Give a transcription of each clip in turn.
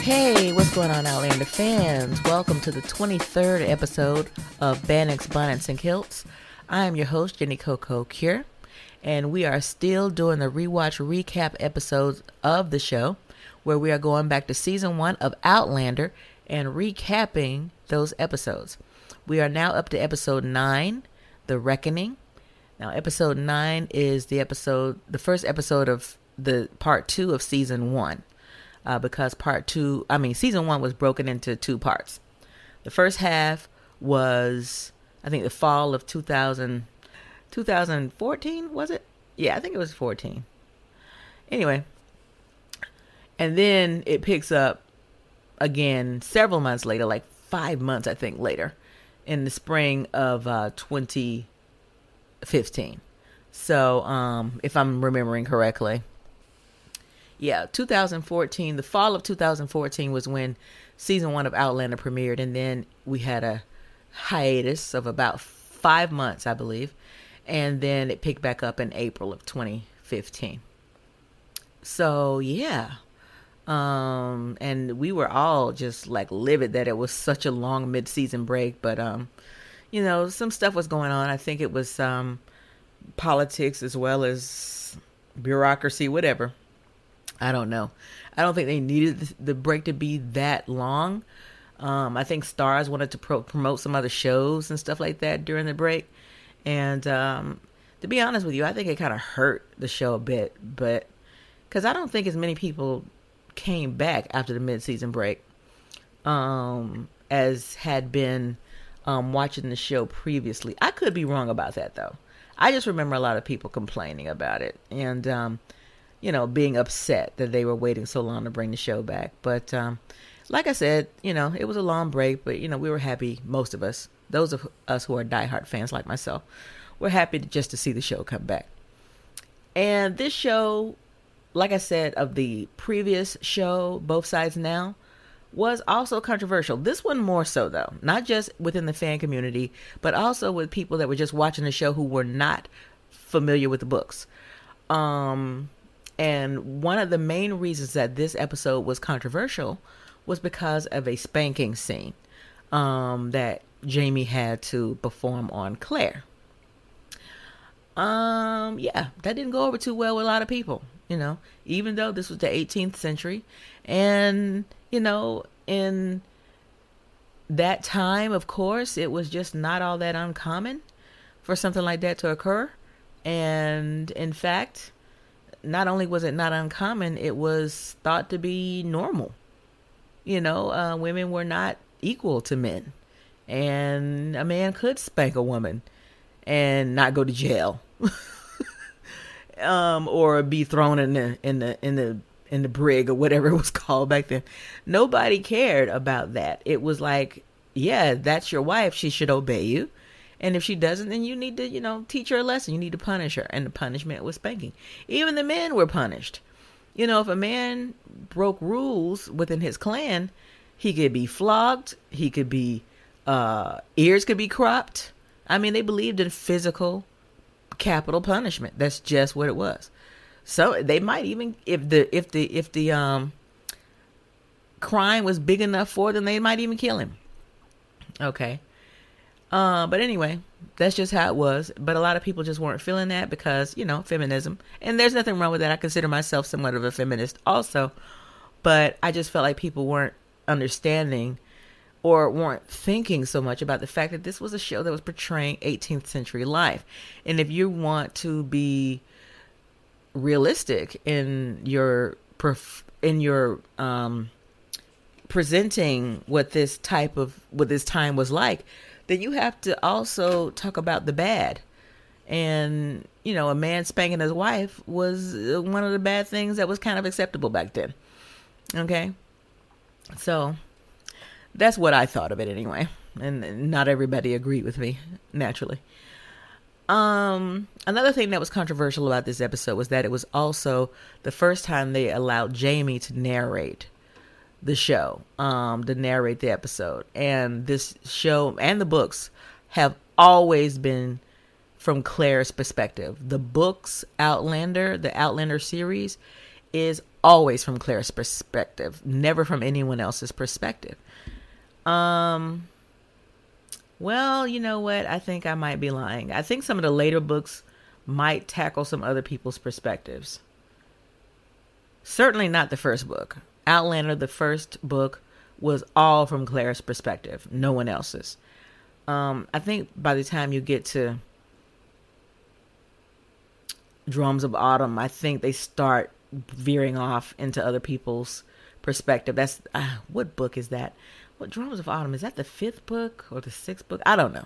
Hey, what's going on, Outlander fans? Welcome to the 23rd episode of Bannix, Bonnets, and Kilts. I am your host, Jenny Coco Cure, and we are still doing the rewatch recap episodes of the show, where we are going back to season 1 of Outlander and recapping those episodes. We are now up to episode 9, The Reckoning. Now, episode 9 is the first episode of the part 2 of season 1. Because season 1 was broken into 2 parts. The first half was, I think, the fall of 2014, was it? Yeah, I think it was 14. Anyway, and then it picks up again several months later, like 5 months, I think, later, in the spring of 2015. So, if I'm remembering correctly. Yeah, 2014, the fall of 2014 was when season 1 of Outlander premiered, and then we had a hiatus of about 5 months, I believe, and then it picked back up in April of 2015. So, yeah, and we were all just like livid that it was such a long mid-season break, but, some stuff was going on. I think it was politics as well as bureaucracy, whatever. I don't know. I don't think they needed the break to be that long. I think Starz wanted to promote some other shows and stuff like that during the break. And to be honest with you, I think it kind of hurt the show a bit. But because I don't think as many people came back after the mid-season break as had been watching the show previously. I could be wrong about that, though. I just remember a lot of people complaining about it. And being upset that they were waiting so long to bring the show back. But like I said, it was a long break, but, we were happy, most of us, those of us who are diehard fans like myself, we're happy just to see the show come back. And this show, like I said, of the previous show, Both Sides Now, was also controversial. This one more so, though, not just within the fan community, but also with people that were just watching the show who were not familiar with the books. And one of the main reasons that this episode was controversial was because of a spanking scene that Jamie had to perform on Claire. That didn't go over too well with a lot of people, even though this was the 18th century. And, in that time, of course, it was just not all that uncommon for something like that to occur. And in fact, not only was it not uncommon, it was thought to be normal. Women were not equal to men, and a man could spank a woman and not go to jail, or be thrown in the brig or whatever it was called back then. Nobody cared about that. It was like, yeah, that's your wife. She should obey you. And if she doesn't, then you need to, teach her a lesson. You need to punish her. And the punishment was spanking. Even the men were punished. If a man broke rules within his clan, he could be flogged. He could be, ears could be cropped. I mean, they believed in physical capital punishment. That's just what it was. So they might even, if the crime was big enough for them, they might even kill him. Okay. But anyway, that's just how it was. But a lot of people just weren't feeling that because, feminism. And there's nothing wrong with that. I consider myself somewhat of a feminist also. But I just felt like people weren't understanding or weren't thinking so much about the fact that this was a show that was portraying 18th century life. And if you want to be realistic in your presenting what this time was like, then you have to also talk about the bad. And, a man spanking his wife was one of the bad things that was kind of acceptable back then. Okay? So, that's what I thought of it anyway. And not everybody agreed with me, naturally. Another thing that was controversial about this episode was that it was also the first time they allowed Jamie to narrate the show, to narrate the episode. And this show and the books have always been from Claire's perspective. The books, the Outlander series, is always from Claire's perspective, never from anyone else's perspective. Well, you know what? I think I might be lying. I think some of the later books might tackle some other people's perspectives. Certainly not the first book. Outlander, the first book, was all from Claire's perspective, no one else's. I think by the time you get to Drums of Autumn, I think they start veering off into other people's perspective. That's what book is that? What Drums of Autumn, is that the 5th book or the 6th book? I don't know.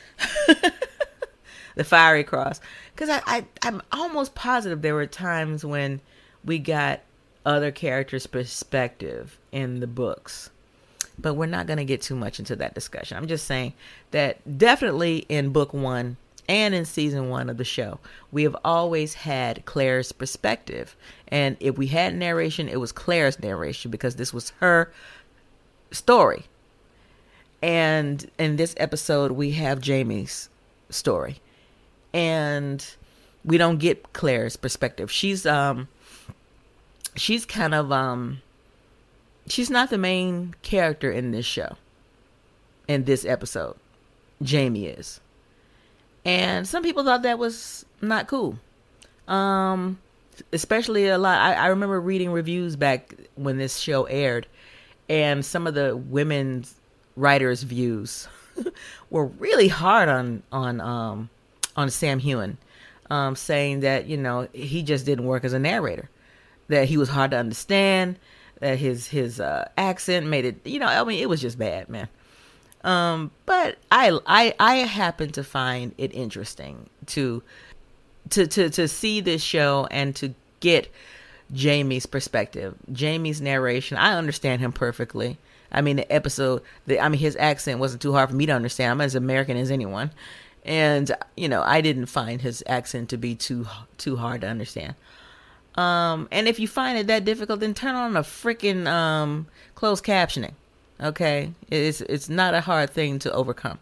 The Fiery Cross, because I'm almost positive there were times when we got other characters' perspective in the books, but we're not going to get too much into that discussion. I'm just saying that definitely in book 1 and in season 1 of the show, we have always had Claire's perspective. And if we had narration, it was Claire's narration because this was her story. And in this episode, we have Jamie's story. And we don't get Claire's perspective. She's kind of, she's not the main character in this show. In this episode, Jamie is. And some people thought that was not cool. Especially a lot. I remember reading reviews back when this show aired, and some of the women's writers' views were really hard on Sam Heughan, saying that, you know, he just didn't work as a narrator, that he was hard to understand, that his accent made it, you know, I mean, it was just bad, man. But I happen to find it interesting to see this show and to get Jamie's perspective, Jamie's narration. I understand him perfectly. I mean, the episode, his accent wasn't too hard for me to understand. I'm as American as anyone. And, you know, I didn't find his accent to be too hard to understand. And if you find it that difficult, then turn on a freaking closed captioning. Okay, it's not a hard thing to overcome.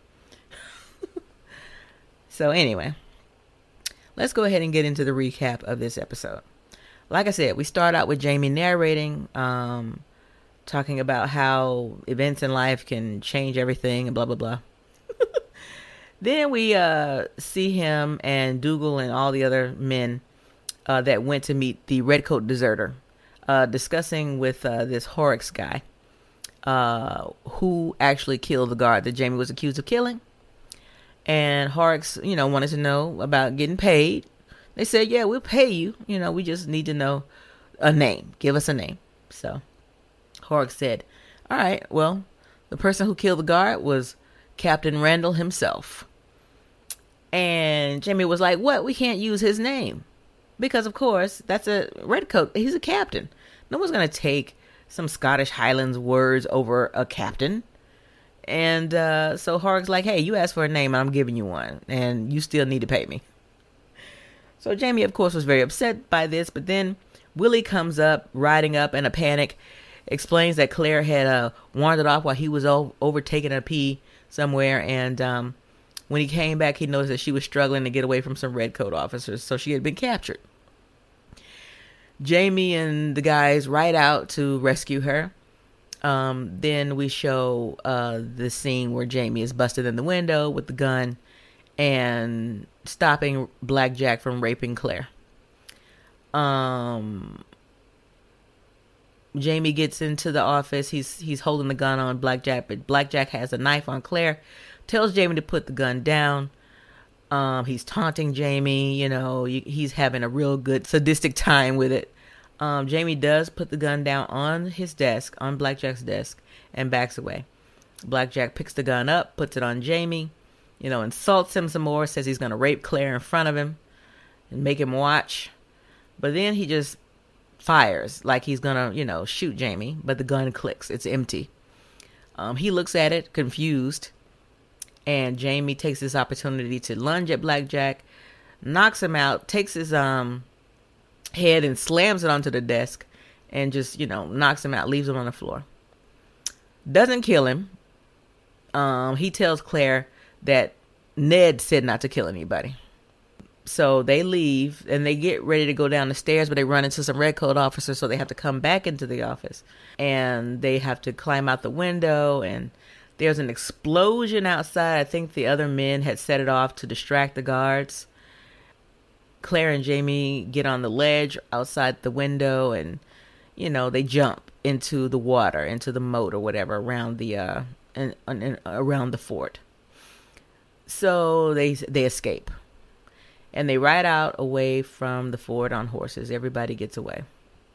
So anyway, let's go ahead and get into the recap of this episode. Like I said, we start out with Jamie narrating, talking about how events in life can change everything and blah, blah, blah. Then we see him and Dougal and all the other men that went to meet the Redcoat deserter, discussing with this Horrocks guy. Who actually killed the guard that Jamie was accused of killing. And Horrocks, you know, wanted to know about getting paid. They said, yeah, we'll pay you. You know, we just need to know a name. Give us a name. So Horrocks said, all right, well, the person who killed the guard was Captain Randall himself. And Jamie was like, what? We can't use his name. Because, of course, that's a redcoat. He's a captain. No one's going to take some Scottish Highlands words over a captain. And so Horrocks like, hey, you asked for a name, I'm giving you one, and you still need to pay me. So Jamie, of course, was very upset by this, but then Willie comes up, riding up in a panic, explains that Claire had wandered off while he was overtaking a pee somewhere, and when he came back, he noticed that she was struggling to get away from some redcoat officers, so she had been captured. Jamie and the guys ride out to rescue her. Then we show the scene where Jamie is busted in the window with the gun and stopping Blackjack from raping Claire. Jamie gets into the office. He's holding the gun on Blackjack, but Blackjack has a knife on Claire. Tells Jamie to put the gun down. He's taunting Jamie, you know, he's having a real good sadistic time with it. Jamie does put the gun down on his desk, on Blackjack's desk, and backs away. Blackjack picks the gun up, puts it on Jamie, you know, insults him some more, says he's going to rape Claire in front of him and make him watch. But then he just fires like he's going to, you know, shoot Jamie, but the gun clicks. It's empty. He looks at it, confused. And Jamie takes this opportunity to lunge at Blackjack, knocks him out, takes his head and slams it onto the desk, and just, you know, knocks him out, leaves him on the floor. Doesn't kill him. He tells Claire that Ned said not to kill anybody. So they leave and they get ready to go down the stairs, but they run into some redcoat officers, so they have to come back into the office. And they have to climb out the window, and there's an explosion outside. I think the other men had set it off to distract the guards. Claire and Jamie get on the ledge outside the window, and, you know, they jump into the water, into the moat or whatever around the around the fort. So they escape. And they ride out away from the fort on horses. Everybody gets away.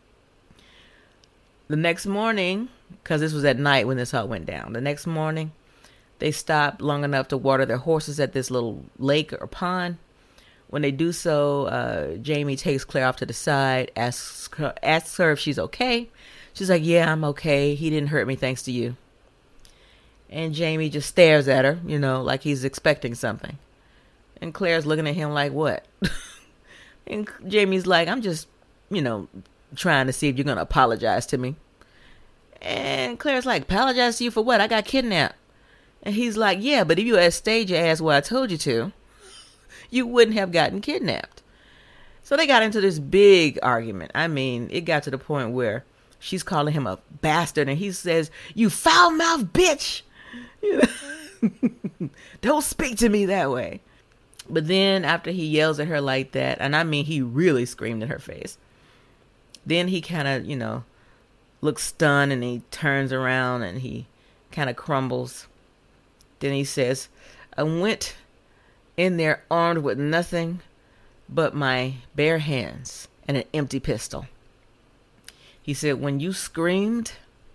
The next morning, because this was at night when this all went down, the next morning, they stop long enough to water their horses at this little lake or pond. When they do so, Jamie takes Claire off to the side, asks her if she's okay. She's like, yeah, I'm okay. He didn't hurt me thanks to you. And Jamie just stares at her, you know, like he's expecting something. And Claire's looking at him like, what? And Jamie's like, I'm just, you know, trying to see if you're going to apologize to me. And Claire's like, apologize to you for what? I got kidnapped. And he's like, yeah, but if you had stayed your ass where I told you to, you wouldn't have gotten kidnapped. So they got into this big argument. I mean, it got to the point where she's calling him a bastard. And he says, you foul-mouthed bitch. You know? Don't speak to me that way. But then after he yells at her like that, and I mean, he really screamed in her face. Then he kind of, you know, looks stunned, and he turns around and he kind of crumbles. Then he says, I went in there armed with nothing but my bare hands and an empty pistol. He said, when you screamed,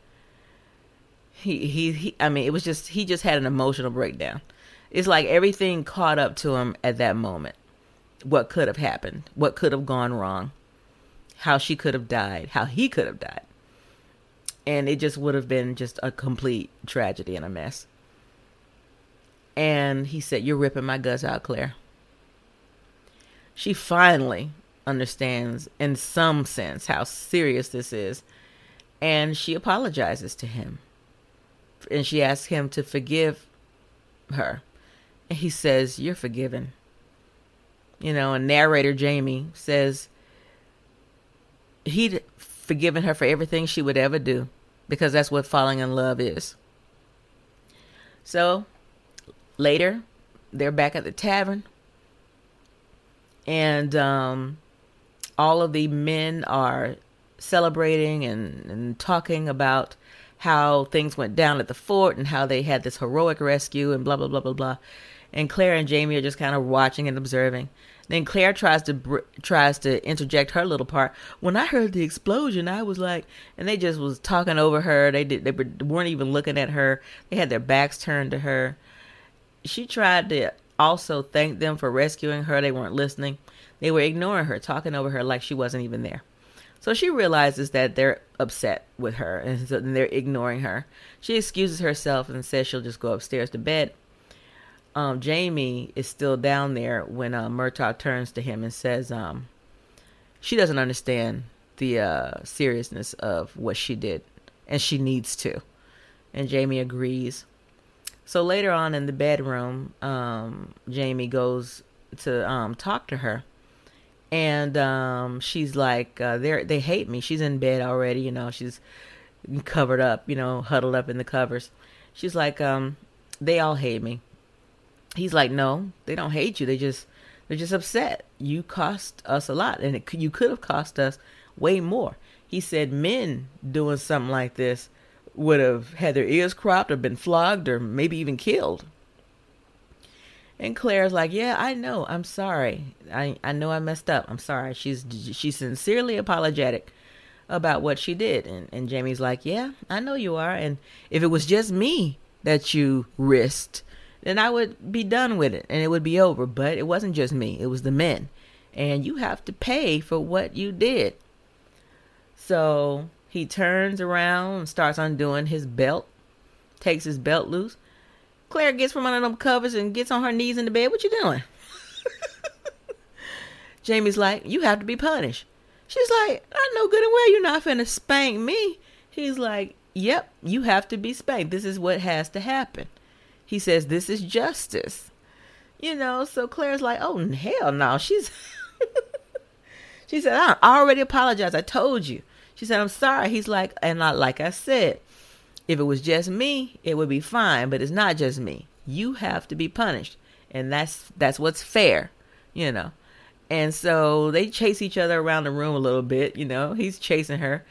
I mean, it was just, he just had an emotional breakdown. It's like everything caught up to him at that moment. What could have happened? What could have gone wrong? How she could have died? How he could have died? And it just would have been just a complete tragedy and a mess. And he said, you're ripping my guts out, Claire. She finally understands in some sense how serious this is. And she apologizes to him. And she asks him to forgive her. And he says, you're forgiven. You know, and narrator Jamie says he'd forgiven her for everything she would ever do, because that's what falling in love is. So later, they're back at the tavern, and all of the men are celebrating and talking about how things went down at the fort and how they had this heroic rescue and blah, blah, blah, blah, blah. And Claire and Jamie are just kind of watching and observing. Then Claire tries to interject her little part. When I heard the explosion, I was like, and they just was talking over her. They weren't even looking at her. They had their backs turned to her. She tried to also thank them for rescuing her. They weren't listening. They were ignoring her, talking over her like she wasn't even there. So she realizes that they're upset with her and they're ignoring her. She excuses herself and says she'll just go upstairs to bed. Jamie is still down there when Murtaugh turns to him and says she doesn't understand the seriousness of what she did, and she needs to. And Jamie agrees. So later on in the bedroom, Jamie goes to talk to her. And she's like, they hate me. She's in bed already, you know. She's covered up, you know, huddled up in the covers. She's like, they all hate me. He's like, no, they don't hate you. They're just upset. You cost us a lot, and you could have cost us way more. He said men doing something like this would have had their ears cropped or been flogged or maybe even killed. And Claire's like, yeah, I know. I'm sorry. I know I messed up. I'm sorry. She's sincerely apologetic about what she did. And Jamie's like, yeah, I know you are. And if it was just me that you risked, then I would be done with it and it would be over. But it wasn't just me. It was the men. And you have to pay for what you did. So he turns around and starts undoing his belt, takes his belt loose. Claire gets from under them covers and gets on her knees in the bed. What you doing? Jamie's like, you have to be punished. She's like, I know good and well you're not finna spank me. He's like, yep, you have to be spanked. This is what has to happen. He says, this is justice. So Claire's like, oh, hell no. She said, I already apologized. I told you. She said, I'm sorry. He's like, and like I said, if it was just me, it would be fine, but it's not just me. You have to be punished. And that's what's fair, And so they chase each other around the room a little bit, He's chasing her.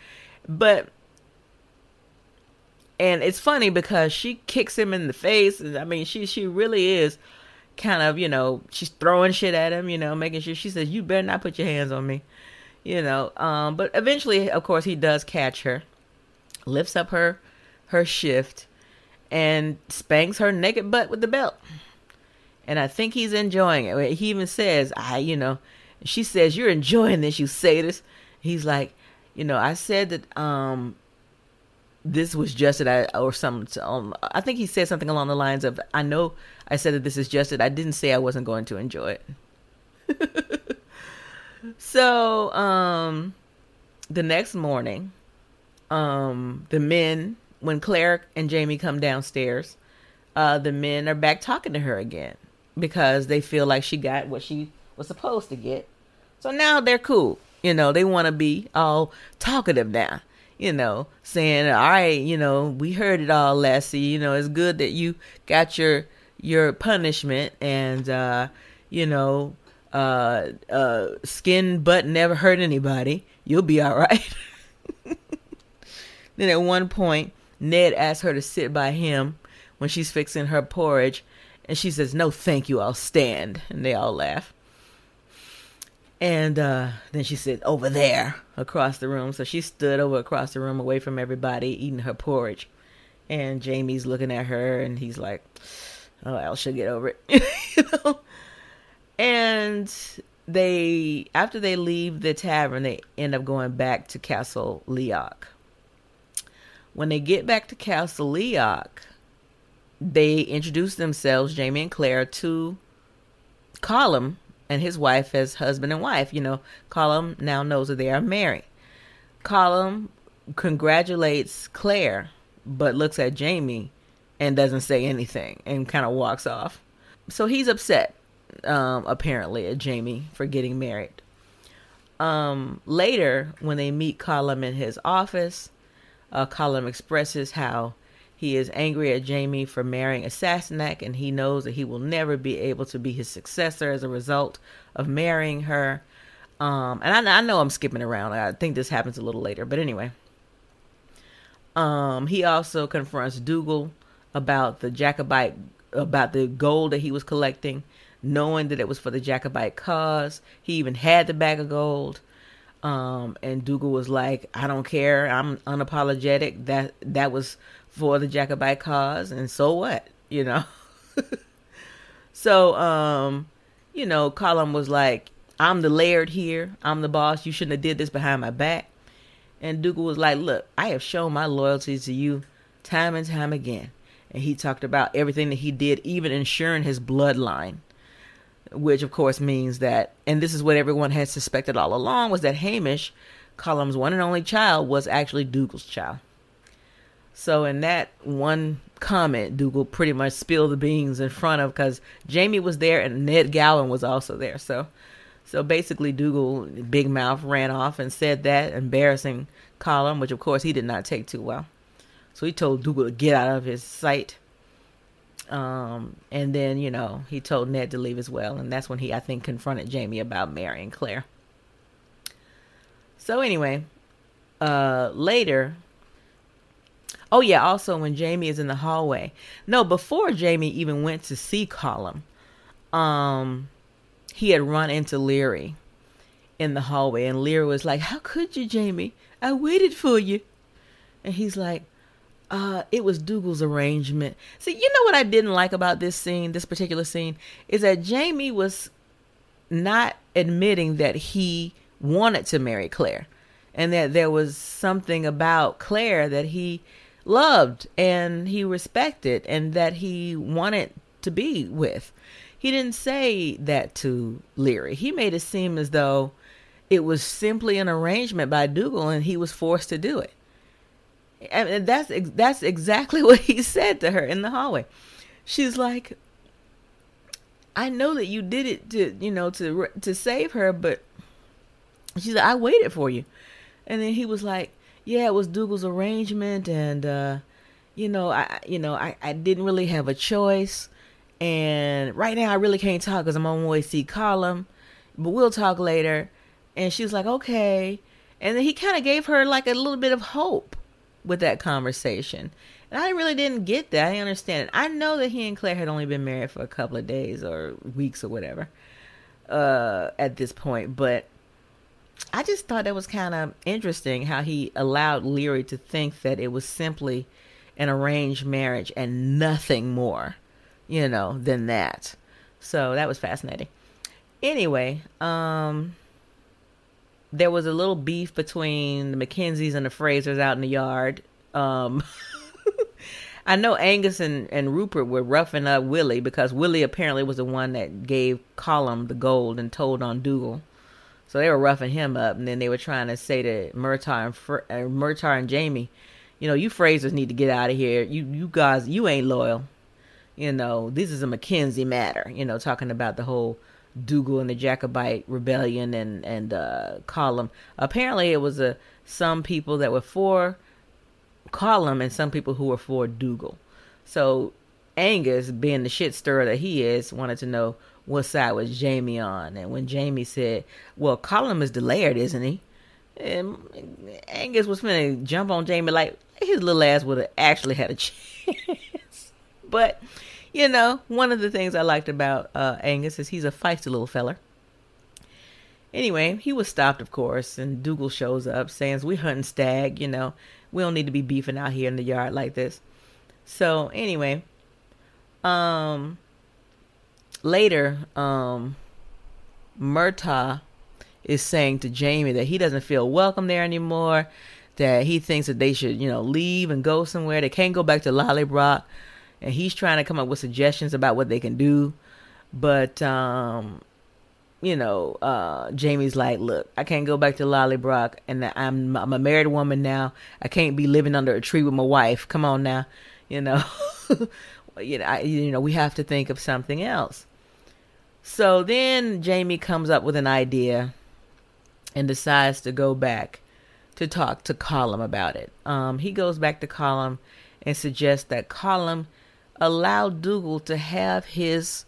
And it's funny because she kicks him in the face. I mean, she really is kind of, she's throwing shit at him, making sure. She says, you better not put your hands on me, But eventually, of course, he does catch her, lifts up her shift, and spanks her naked butt with the belt. And I think he's enjoying it. He even says, she says, you're enjoying this, you sadist. He's like, I said that this was just that or something. I think he said something along the lines of, I know I said that this is just it. I didn't say I wasn't going to enjoy it. So the next morning, the men, when Claire and Jamie come downstairs, the men are back talking to her again because they feel like she got what she was supposed to get. So now they're cool. They want to be all talkative now, saying, all right, we heard it all, Lassie. It's good that you got your punishment and, skin butt never hurt anybody. You'll be all right. Then at one point, Ned asks her to sit by him when she's fixing her porridge. And she says, no, thank you. I'll stand. And they all laugh. And then she said, over there across the room. So she stood over across the room away from everybody eating her porridge. And Jamie's looking at her and he's like, oh, well, she'll get over it. And after they leave the tavern, they end up going back to Castle Leoch. When they get back to Castle Leoch, they introduce themselves, Jamie and Claire, to Colum and his wife as husband and wife. Colum now knows that they are married. Colum congratulates Claire, but looks at Jamie and doesn't say anything and kind of walks off. So he's upset, apparently, at Jamie for getting married. Later, when they meet Colum in his office, Colum expresses how he is angry at Jamie for marrying a Sassenach, and he knows that he will never be able to be his successor as a result of marrying her. And I know I'm skipping around. I think this happens a little later, but anyway. He also confronts Dougal about the gold that he was collecting, knowing that it was for the Jacobite cause. He even had the bag of gold. And Dougal was like, I don't care. I'm unapologetic. That was for the Jacobite cause. And so what, So, Colum was like, I'm the laird here. I'm the boss. You shouldn't have did this behind my back. And Dougal was like, look, I have shown my loyalty to you time and time again. And he talked about everything that he did, even ensuring his bloodline. Which, of course, means that, and this is what everyone had suspected all along, was that Hamish, Colum's one and only child, was actually Dougal's child. So in that one comment, Dougal pretty much spilled the beans in front of, because Jamie was there and Ned Gowan was also there. So basically Dougal, big mouth, ran off and said that, embarrassing Colum, which of course he did not take too well. So he told Dougal to get out of his sight. And then, he told Ned to leave as well. And that's when he, I think, confronted Jamie about marrying Claire. So anyway, later. Oh yeah, also when Jamie is in the hallway. No, before Jamie even went to see Colum, he had run into Leary in the hallway. And Leary was like, how could you, Jamie? I waited for you. And he's like, it was Dougal's arrangement. See, you know what I didn't like about this particular scene, is that Jamie was not admitting that he wanted to marry Claire, and that there was something about Claire that he loved and he respected and that he wanted to be with. He didn't say that to Leary. He made it seem as though it was simply an arrangement by Dougal and he was forced to do it. And that's exactly what he said to her in the hallway. She's like, I know that you did it to save her, but she said, I waited for you. And then he was like, yeah, it was Dougal's arrangement. And, I didn't really have a choice. And right now I really can't talk because I'm on my way to see Colum, but we'll talk later. And she was like, okay. And then he kind of gave her like a little bit of hope with that conversation. And I really didn't get that. I didn't understand it. I know that he and Claire had only been married for a couple of days or weeks or whatever at this point. But I just thought that was kind of interesting how he allowed Leary to think that it was simply an arranged marriage and nothing more, than that. So that was fascinating. Anyway, there was a little beef between the Mackenzies and the Frasers out in the yard. I know Angus and Rupert were roughing up Willie because Willie apparently was the one that gave Colum the gold and told on Dougal. So they were roughing him up, and then they were trying to say to Murtagh and Jamie, you Frasers need to get out of here. You guys, you ain't loyal. This is a Mackenzie matter. Talking about the whole Dougal and the Jacobite rebellion and Colum. Apparently, it was some people that were for Colum and some people who were for Dougal. So Angus, being the shit stirrer that he is, wanted to know what side was Jamie on. And when Jamie said, well, Colum is the Laird, isn't he? And Angus was finna jump on Jamie like his little ass would have actually had a chance. But, one of the things I liked about Angus is he's a feisty little feller. Anyway, he was stopped, of course, and Dougal shows up saying, we hunting stag, we don't need to be beefing out here in the yard like this. So, anyway, later, Murtagh is saying to Jamie that he doesn't feel welcome there anymore, that he thinks that they should, leave and go somewhere. They can't go back to Lollybroch, and he's trying to come up with suggestions about what they can do. But, Jamie's like, look, I can't go back to Lollybroch, and I'm a married woman now. I can't be living under a tree with my wife. Come on now, we have to think of something else. So then Jamie comes up with an idea and decides to go back to talk to Colum about it. He goes back to Colum and suggests that Colum allow Dougal to have his,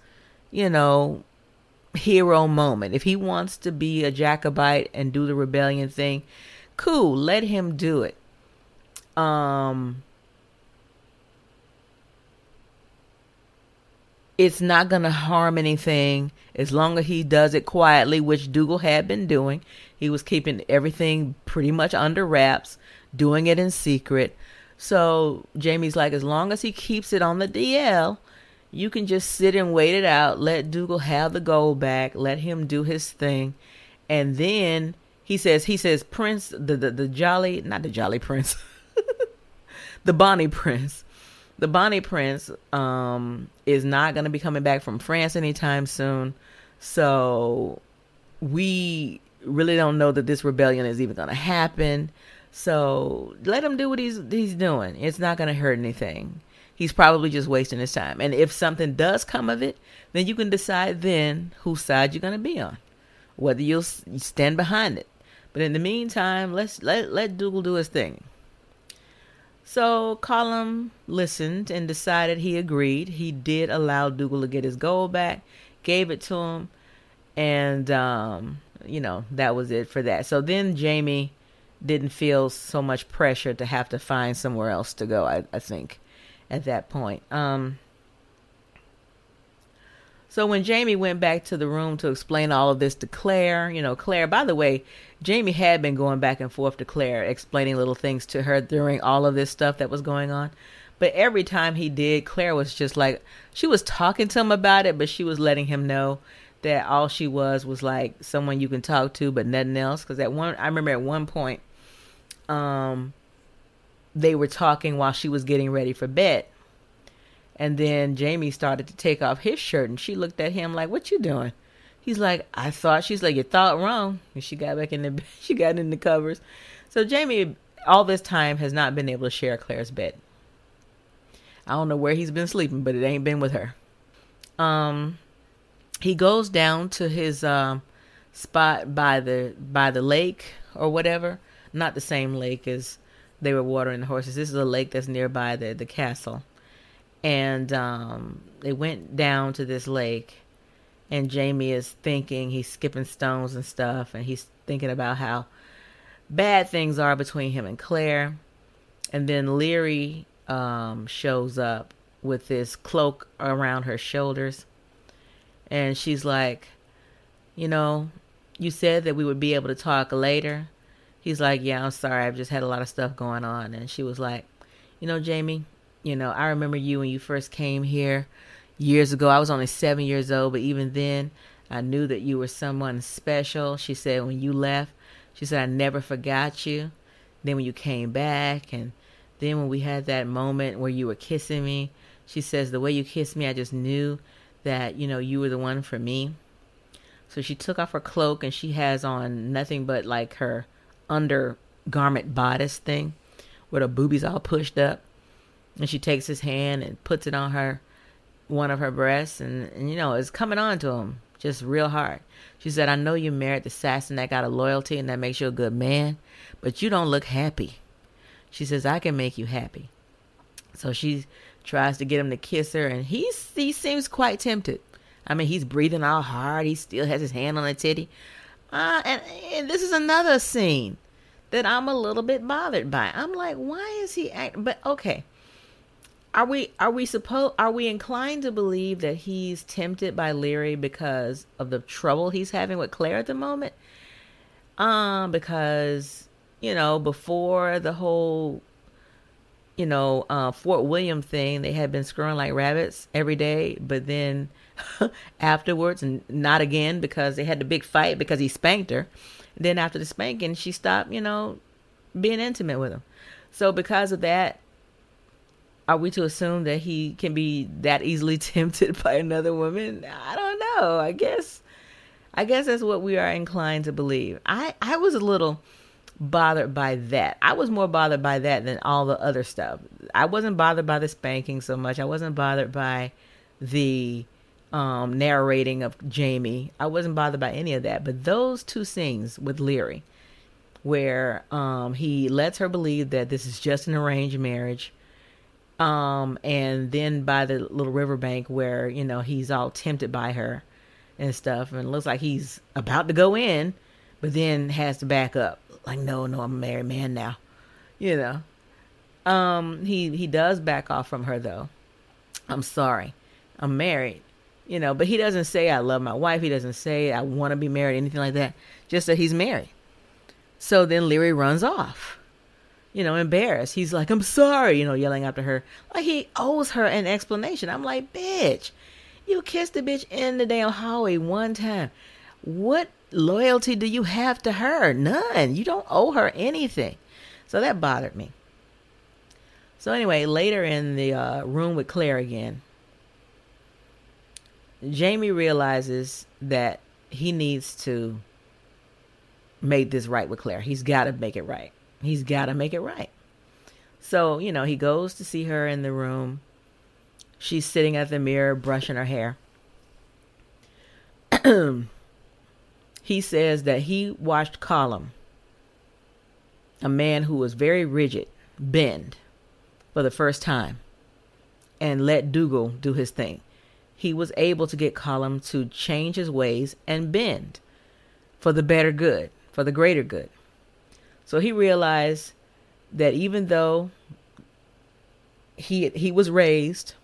hero moment. If he wants to be a Jacobite and do the rebellion thing, cool, let him do it. It's not going to harm anything as long as he does it quietly, which Dougal had been doing. He was keeping everything pretty much under wraps, doing it in secret. So Jamie's like, as long as he keeps it on the DL, you can just sit and wait it out. Let Dougal have the gold back. Let him do his thing. And then he says, Prince, the Jolly, not the Jolly Prince, the Bonnie Prince. The Bonnie Prince is not going to be coming back from France anytime soon. So we really don't know that this rebellion is even going to happen. So let him do what he's doing. It's not going to hurt anything. He's probably just wasting his time. And if something does come of it, then you can decide then whose side you're going to be on, whether you'll stand behind it. But in the meantime, let Dougal do his thing. So Colum listened and decided he agreed. He did allow Dougal to get his gold back, gave it to him, and, that was it for that. So then Jamie didn't feel so much pressure to have to find somewhere else to go, I think, at that point. So when Jamie went back to the room to explain all of this to Claire, Claire, by the way, Jamie had been going back and forth to Claire, explaining little things to her during all of this stuff that was going on. But every time he did, Claire was just like, she was talking to him about it, but she was letting him know that all she was like someone you can talk to, but nothing else. Because I remember at one point, they were talking while she was getting ready for bed. And then Jamie started to take off his shirt, and she looked at him like, what you doing? He's like, she's like, you thought wrong. And she got back she got in the covers. So Jamie, all this time, has not been able to share Claire's bed. I don't know where he's been sleeping, but it ain't been with her. he goes down to his spot by the lake or whatever. Not the same lake as they were watering the horses. This is a lake that's nearby the castle. And they went down to this lake, and Jamie is thinking, he's skipping stones and stuff, and he's thinking about how bad things are between him and Claire. And then Leary shows up with this cloak around her shoulders. And she's like, you know, you said that we would be able to talk later. He's like, yeah, I'm sorry. I've just had a lot of stuff going on. And she was like, you know, Jamie, you know, I remember you when you first came here years ago. I was only 7 years old, but even then I knew that you were someone special. She said, when you left, she said, I never forgot you. Then when you came back, and then when we had that moment where you were kissing me, she says, the way you kissed me, I just knew that, you know, you were the one for me. So she took off her cloak, and she has on nothing but like her undergarment bodice thing with her boobies all pushed up. And she takes his hand and puts it on one of her breasts, and you know, it's coming on to him just real hard. She said, I know you married the assassin that got a loyalty and that makes you a good man, but you don't look happy. She says, I can make you happy. So she tries to get him to kiss her, and he seems quite tempted. I mean, he's breathing all hard. He still has his hand on the titty. And this is another scene that I'm a little bit bothered by. I'm like, why is he acting? But okay. Are we inclined to believe that he's tempted by Leary because of the trouble he's having with Claire at the moment? Because, you know, before the whole, you know, Fort William thing, they had been screwing like rabbits every day, but then afterwards, and not again, because they had the big fight because he spanked her. Then after the spanking, she stopped, you know, being intimate with him. So because of that, are we to assume that he can be that easily tempted by another woman? I don't know. I guess that's what we are inclined to believe. I was a little bothered by that. I was more bothered by that than all the other stuff. I wasn't bothered by the spanking so much. I wasn't bothered by the narrating of Jamie. I wasn't bothered by any of that. But those two scenes with Leary, where he lets her believe that this is just an arranged marriage, and then by the little riverbank where, you know, he's all tempted by her and stuff, and it looks like he's about to go in, but then has to back up. Like, no, I'm a married man now. You know. He does back off from her though. I'm sorry. I'm married. You know, but he doesn't say I love my wife. He doesn't say I want to be married, anything like that. Just that he's married. So then Leary runs off. You know, embarrassed. He's like, I'm sorry, you know, yelling after her. Like he owes her an explanation. I'm like, bitch, you kissed the bitch in the damn hallway one time. What loyalty do you have to her? None. You don't owe her anything. So that bothered me. So anyway, later in the room with Claire again, Jamie realizes that he needs to make this right with Claire. He's got to make it right. He's got to make it right. So, you know, he goes to see her in the room. She's sitting at the mirror, brushing her hair. He says that he watched Colum, a man who was very rigid, bend for the first time and let Dougal do his thing. He was able to get Colum to change his ways and bend for the better good, for the greater good. So he realized that even though he was raised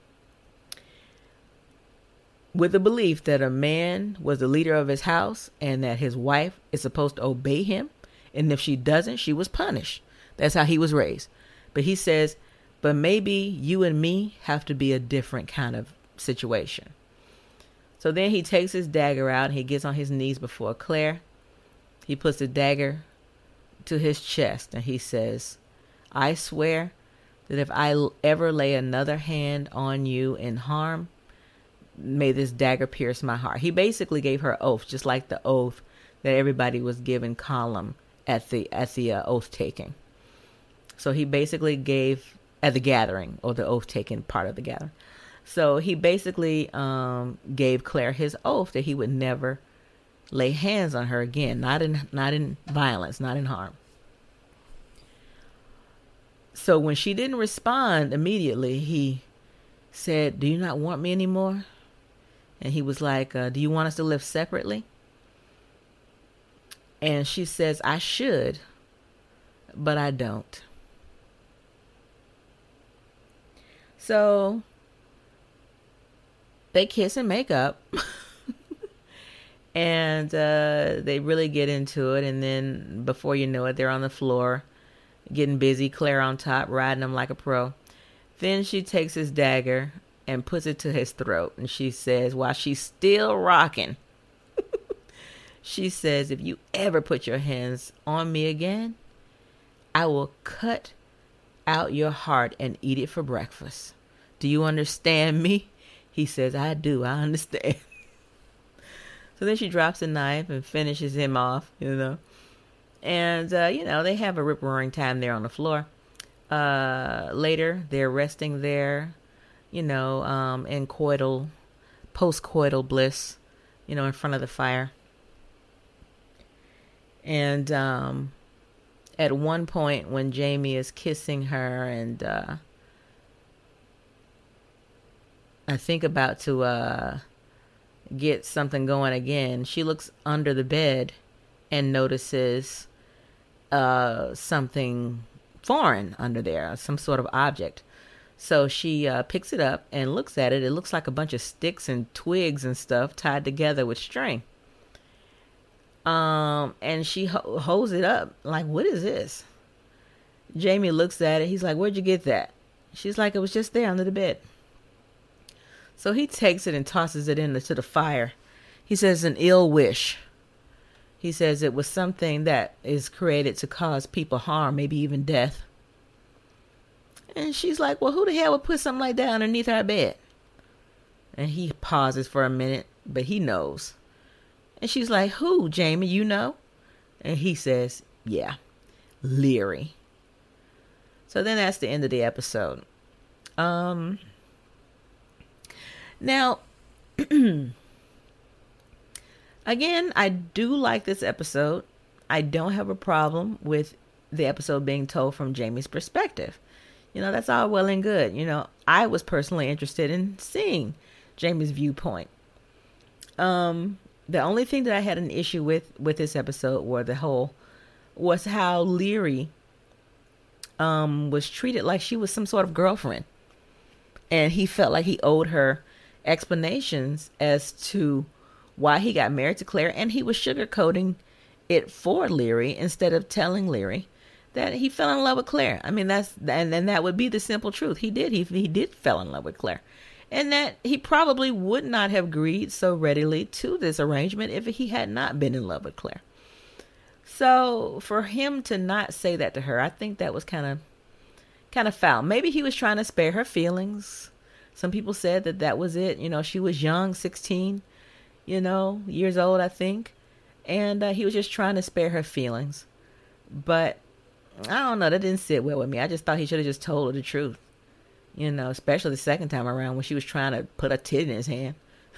with the belief that a man was the leader of his house and that his wife is supposed to obey him, and if she doesn't, she was punished. That's how he was raised. But he says, but maybe you and me have to be a different kind of situation. So then he takes his dagger out and he gets on his knees before Claire. He puts the dagger to his chest and he says, I swear that if I ever lay another hand on you in harm, may this dagger pierce my heart. He basically gave her oath, just like the oath that everybody was given Colum at the oath taking. So he basically gave at the gathering, or the oath taking part of the gathering. So he basically gave Claire his oath that he would never lay hands on her again, not in violence, not in harm. So when she didn't respond immediately, he said, "Do you not want me anymore?" And he was like, "Do you want us to live separately?" And she says, "I should, but I don't." So they kiss and make up. And they really get into it. And then before you know it, they're on the floor getting busy. Claire on top, riding him like a pro. Then she takes his dagger and puts it to his throat. And she says, while she's still rocking, she says, "If you ever put your hands on me again, I will cut out your heart and eat it for breakfast. Do you understand me?" He says, "I do. I understand." So then she drops a knife and finishes him off, And, they have a rip-roaring time there on the floor. Later, they're resting there, in post-coital bliss, in front of the fire. And at one point when Jamie is kissing her and I think about to get something going again, she looks under the bed and notices something foreign under there, some sort of object. So she picks it up and looks at it. It looks like a bunch of sticks and twigs and stuff tied together with string. And she holds it up like, "What is this?" Jamie looks at it. He's like, "Where'd you get that?" She's like, "It was just there under the bed." So he takes it and tosses it into the fire. He says, "An ill wish." He says it was something that is created to cause people harm, maybe even death. And she's like, "Well, who the hell would put something like that underneath our bed?" And he pauses for a minute, but he knows. And she's like, "Who, Jamie, you know?" And he says, "Yeah, Leary." So then that's the end of the episode. Now, again, I do like this episode. I don't have a problem with the episode being told from Jamie's perspective. That's all well and good. I was personally interested in seeing Jamie's viewpoint. The only thing that I had an issue with this episode was how Leary was treated like she was some sort of girlfriend. And he felt like he owed her explanations as to why he got married to Claire, and he was sugarcoating it for Leary instead of telling Leary that he fell in love with Claire. I mean, that would be the simple truth. He did fell in love with Claire, and that he probably would not have agreed so readily to this arrangement if he had not been in love with Claire. So for him to not say that to her, I think that was kind of foul. Maybe he was trying to spare her feelings. Some people said that was it. She was young, 16, years old, I think. And he was just trying to spare her feelings. But I don't know. That didn't sit well with me. I just thought he should have just told her the truth. Especially the second time around when she was trying to put a tit in his hand.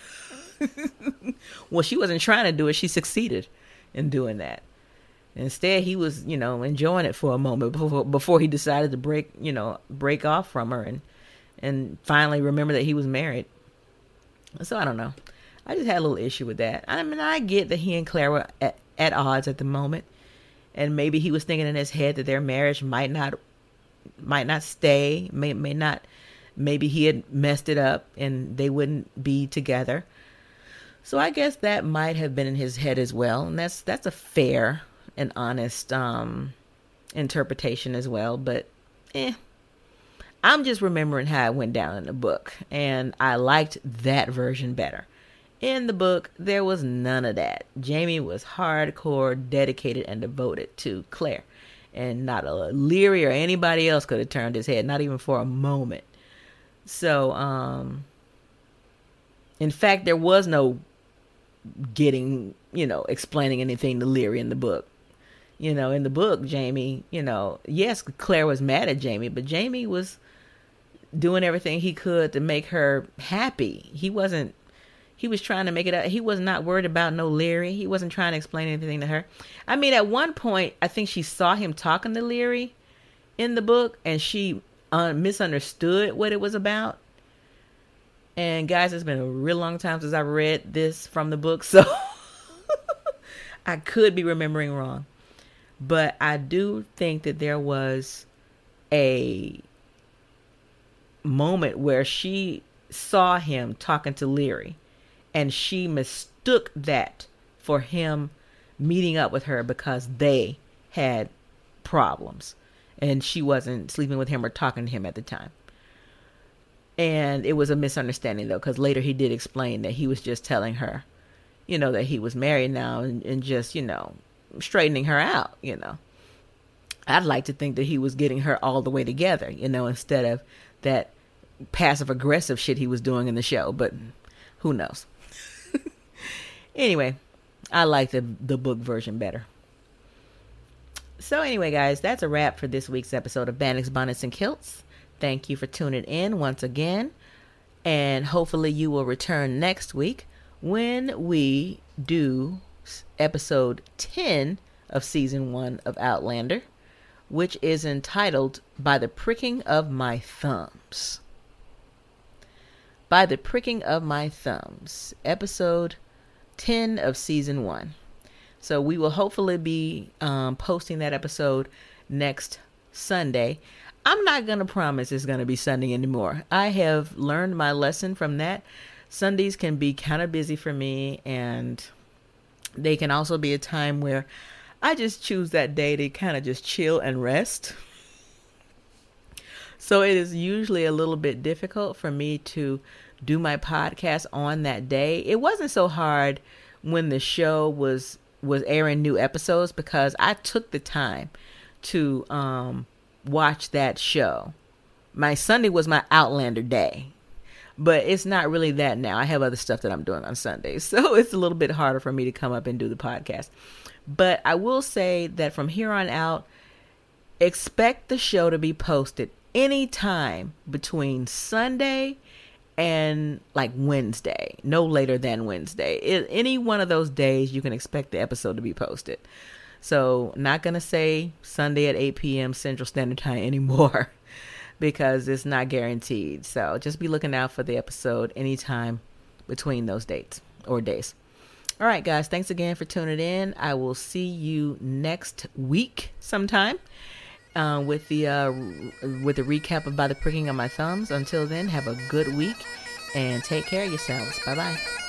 Well, she wasn't trying to do it. She succeeded in doing that. Instead, he was, enjoying it for a moment before he decided to break off from her and finally remember that he was married. So I don't know. I just had a little issue with that. I mean, I get that he and Claire were at odds at the moment, and maybe he was thinking in his head that their marriage might not stay, may not. Maybe he had messed it up and they wouldn't be together. So I guess that might have been in his head as well, and that's a fair and honest interpretation as well. But I'm just remembering how it went down in the book, and I liked that version better. In the book, there was none of that. Jamie was hardcore, dedicated, and devoted to Claire, and not a Leary or anybody else could have turned his head, not even for a moment. So, in fact, there was no explaining anything to Leary in the book. In the book, Jamie, yes, Claire was mad at Jamie, but Jamie was doing everything he could to make her happy. He was trying to make it up. He was not worried about no Leary. He wasn't trying to explain anything to her. I mean, at one point, I think she saw him talking to Leary in the book, and she misunderstood what it was about. And guys, it's been a real long time since I read this from the book, so I could be remembering wrong. But I do think that there was a moment where she saw him talking to Leary, and she mistook that for him meeting up with her because they had problems and she wasn't sleeping with him or talking to him at the time. And it was a misunderstanding, though, because later he did explain that he was just telling her, that he was married now and just, straightening her out, I'd like to think that he was getting her all the way together, instead of that passive aggressive shit he was doing in the show. But who knows? Anyway, I like the book version better. So anyway, guys, that's a wrap for this week's episode of Bannix, Bonnets, and Kilts. Thank you for tuning in once again. And hopefully you will return next week when we do episode 10 of season 1 of Outlander, which is entitled By the Pricking of My Thumbs. By the Pricking of My Thumbs, episode 10 of season 1. So we will hopefully be posting that episode next Sunday. I'm not going to promise it's going to be Sunday anymore. I have learned my lesson from that. Sundays can be kind of busy for me, and they can also be a time where I just choose that day to kind of just chill and rest. So it is usually a little bit difficult for me to do my podcast on that day. It wasn't so hard when the show was airing new episodes because I took the time to watch that show. My Sunday was my Outlander day, but it's not really that now. I have other stuff that I'm doing on Sundays, so it's a little bit harder for me to come up and do the podcast. But I will say that from here on out, expect the show to be posted anytime between Sunday and like Wednesday, no later than Wednesday. Any one of those days, you can expect the episode to be posted. So not going to say Sunday at 8 p.m. Central Standard Time anymore because it's not guaranteed. So just be looking out for the episode anytime between those dates or days. All right, guys, thanks again for tuning in. I will see you next week sometime with the recap of By the Pricking of My Thumbs. Until then, have a good week and take care of yourselves. Bye-bye.